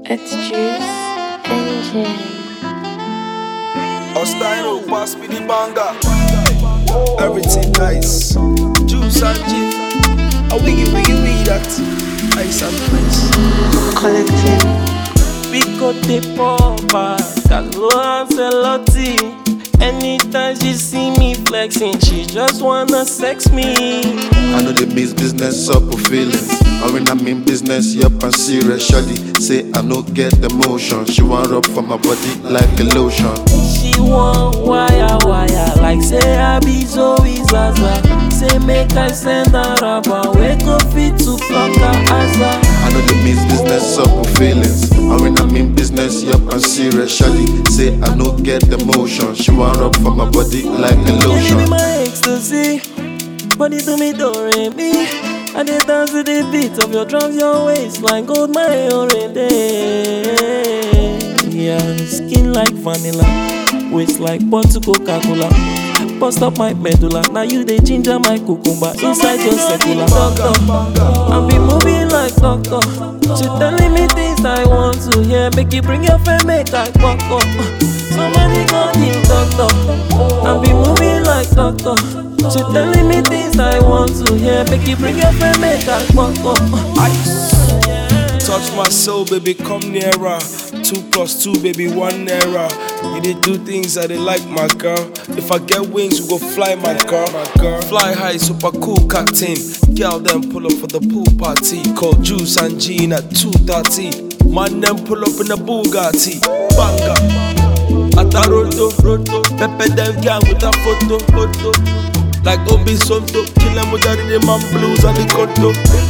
It's Juice and Jim. Hostile, pass me the banger. Everything nice. Juice and Jim. A wiggy that. Ice and place. Collective. Picote Popa, Carlo Ancelotti. Anytime she see me flexing, she just wanna sex me. I know they mix business up with feelings. Or when I'm in business, yup, I'm serious. Shawty say I no get the motion. She want rub for my body like a lotion. She want wire, like say I be Zoe Zaza. Say make I send her rubber, wake up fit to pluck her asa. I know they mix business up with feelings. Or when I'm in business, yup, I'm serious. Shawty say I no get the motion. She want rub for my body like a lotion. Give me my ecstasy, body to me don't rain me. I dey dance to the beat of your drums, your waistline gold my orange. Yeah, skin like vanilla, waist like bottle Coca-Cola. Bust up my medulla, now you dey ginger my cucumber inside your circular. Doctor, I be moving like doctor. She telling me things I want to hear. Make you bring your friend, make I fuck up. Somebody call the doctor. I be moving like doctor. She telling me things I want to hear. Make you bring your friend, make I fuck up. Ice. Touch my soul, baby, come nearer. 2 + 2, baby, 1 error. You did do things that they like, my girl. If I get wings, you go fly, my girl. Fly high, super cool captain. Girl, then pull up for the pool party. Call Juice and Jean at 2:30. Man, then pull up in the Bugatti. Banga. At a roto. Pepe them gang with a photo. Like Obi Sonto. Kill them with the man blues and the conto.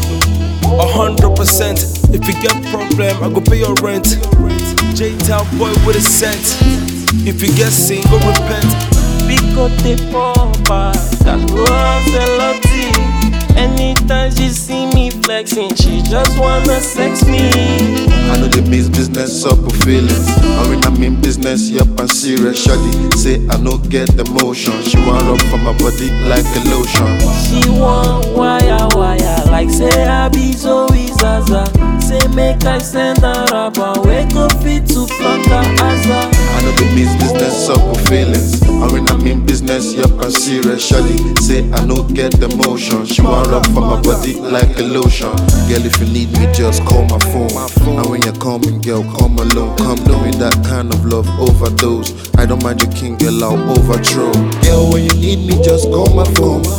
100%. If you get problem, I go pay your rent. J-Town boy with a set. If you get single, repent. Picote Popa, Carlo Ancelotti. Anytime she see me flexing, she just wanna sex me. I know they mix business up with feelings. Or when I'm in business, yup, I'm serious. Shawty say I no get the motion. She want rub for my body like a lotion. She want wire, like say I be Zoe Zaza. Say make I send her rubber, wake up fit to pluck her asa. I know they mix business up with feelings. Or when I'm in business, yup, I'm serious. Shawty say I no get the motion. She want rub for my body like a lotion. Girl, if you need me, just call my phone. And when you're coming, girl, come alone. Come doing that kind of love overdose. I don't mind your king, girl, I'll overthrow. Girl, when you need me, just call my phone.